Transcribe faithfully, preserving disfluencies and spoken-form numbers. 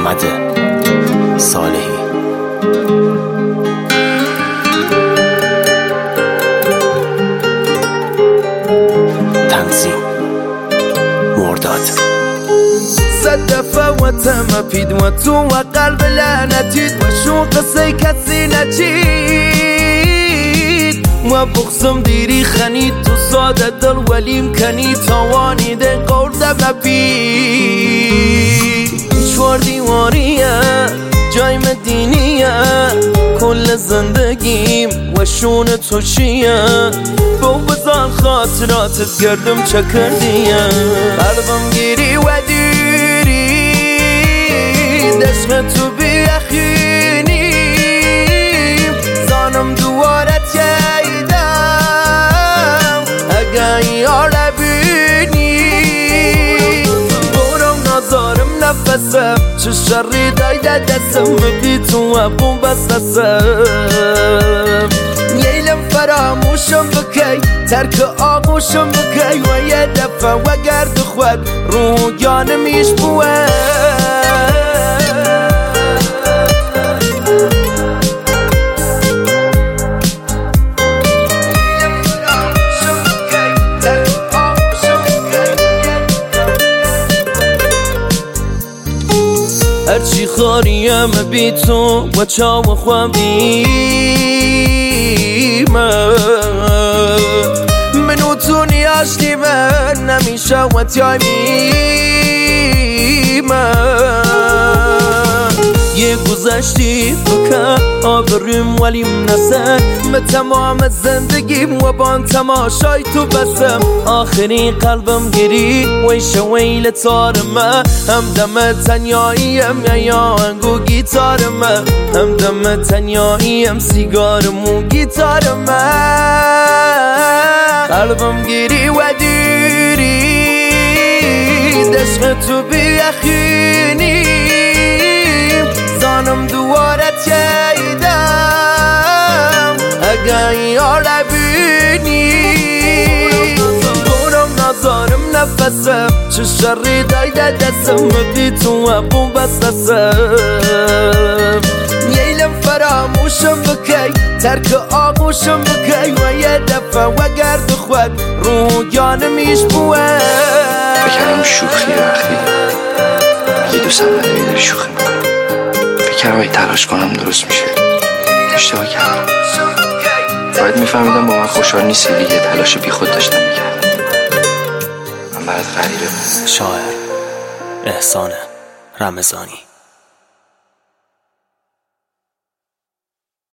محمد صالحی. تنظیم مرداد. صد دفعه و تمپید و تو و قلب لعنتید و شو قصه کسی نچید و بغزم دیری خنید تو ساده دل ولیم کنی توانی ده قرده بپید چوار دیواریه جای مدینیه کل زندگیم و شون تو چیه با بزن خاطراتت گردم چه کردیه قلبم گیری و دیری دشق تو بیخینیم زانم دوارت ییدم اگه یار بینی برم نازارم نفسم چه شری دایده دستم بی تو و بوم بستسم نیلم فراموشم بکی ترک آغوشم بکی و یه دفعه و گرد خود رو جانمیش بوه هرچی خاریم بی تو و چاو خوابیم منو تو نیاشتی من نمیشه و تیایمیم یه گذشتی بکن آبریم ولیم نسن به تمام زندگیم و بان تماشای تو بسم آخرین قلبم گیری ویش ویل تارم هم دم تنیاییم یا یا انگو گیتارم هم دم تنیاییم سیگارم و گیتارم قلبم گیری و دیری دشق تو بیخینی زانم دوارت ییدم اگه یار بینی برم نازارم نفسم چه شری دایده دستم بی تو و بوم بستسم نیلم فراموشم بکی ترک آغوشم بکی و یه دفعه و گرد خود رو جانمیش بوه بکنم شوخی وقتی اگه دوستم نداری شوخی میکنم فکرم اگه تلاش کنم درست میشه اشتباه کردم باید میفهمیدم با من خوشحال نیستی دیگه تلاش بی خود داشتم میکردم من برات غریبه. شاعر احسان رمضانی.